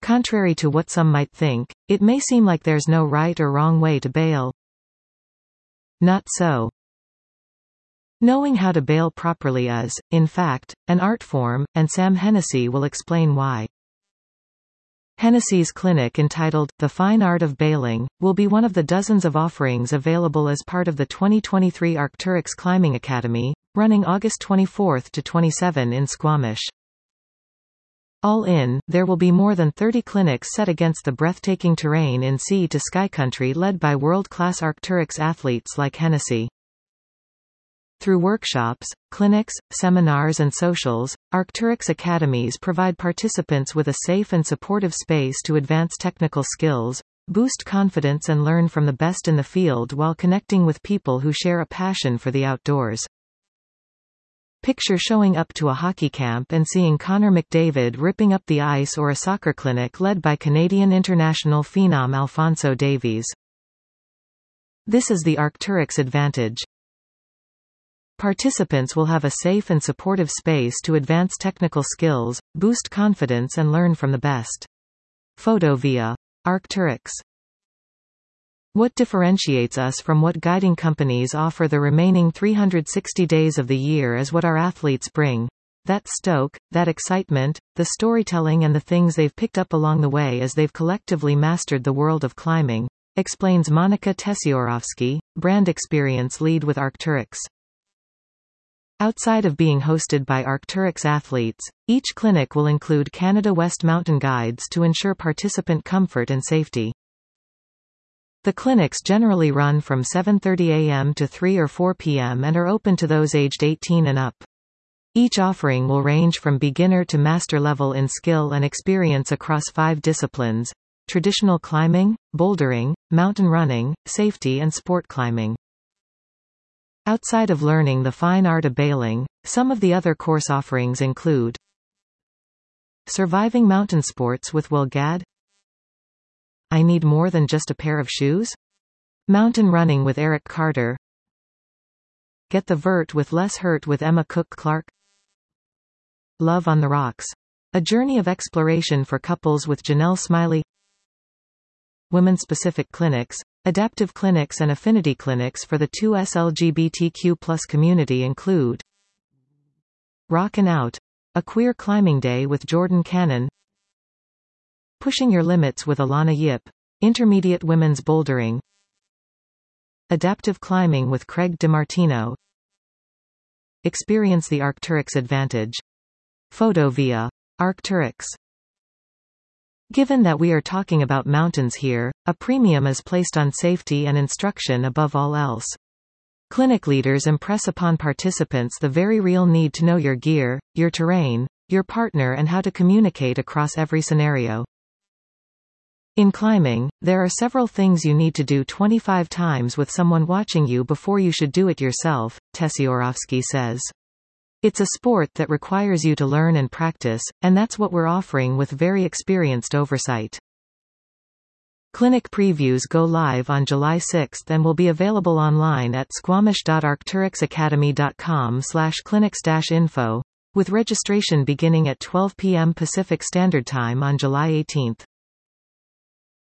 Contrary to what some might think, it may seem like there's no right or wrong way to bail. Not so. Knowing how to bail properly is, in fact, an art form, and Sam Hennessy will explain why. Hennessy's clinic entitled, The Fine Art of Bailing, will be one of the dozens of offerings available as part of the 2023 Arc'teryx Climbing Academy, running August 24 to 27 in Squamish. All in, there will be more than 30 clinics set against the breathtaking terrain in sea to sky country led by world-class Arc'teryx athletes like Hennessy. Through workshops, clinics, seminars and socials, Arc'teryx academies provide participants with a safe and supportive space to advance technical skills, boost confidence and learn from the best in the field while connecting with people who share a passion for the outdoors. Picture showing up to a hockey camp and seeing Connor McDavid ripping up the ice, or a soccer clinic led by Canadian international phenom Alphonso Davies. This is the Arc'teryx advantage. Participants will have a safe and supportive space to advance technical skills, boost confidence and learn from the best. Photo via Arc'teryx. What differentiates us from what guiding companies offer the remaining 360 days of the year is what our athletes bring. That stoke, that excitement, the storytelling and the things they've picked up along the way as they've collectively mastered the world of climbing, explains Monika Tesyorowski, brand experience lead with Arc'teryx. Outside of being hosted by Arc'teryx athletes, each clinic will include Canada West mountain guides to ensure participant comfort and safety. The clinics generally run from 7:30 a.m. to 3 or 4 p.m. and are open to those aged 18 and up. Each offering will range from beginner to master level in skill and experience across 5 disciplines: traditional climbing, bouldering, mountain running, safety and sport climbing. Outside of learning the fine art of bailing, some of the other course offerings include Surviving Mountain Sports with Will Gadd, I Need More Than Just a Pair of Shoes? Mountain Running with Eric Carter, Get the Vert with Les Hurt with Emma Cook Clark, Love on the Rocks, a journey of exploration for couples with Janelle Smiley. Women-specific clinics, adaptive clinics and affinity clinics for the 2S LGBTQ+ community include Rockin' Out, a queer climbing day with Jordan Cannon, Pushing Your Limits with Alana Yip, intermediate women's bouldering, Adaptive climbing with Craig DiMartino. Experience the Arc'teryx advantage. Photo via Arc'teryx. Given that we are talking about mountains here, a premium is placed on safety and instruction above all else. Clinic leaders impress upon participants the very real need to know your gear, your terrain, your partner and how to communicate across every scenario. In climbing, there are several things you need to do 25 times with someone watching you before you should do it yourself, Tesyorowski says. It's a sport that requires you to learn and practice, and that's what we're offering with very experienced oversight. Clinic previews go live on July 6 and will be available online at squamish.arcteryxacademy.com/clinics-info, with registration beginning at 12 p.m. Pacific Standard Time on July 18.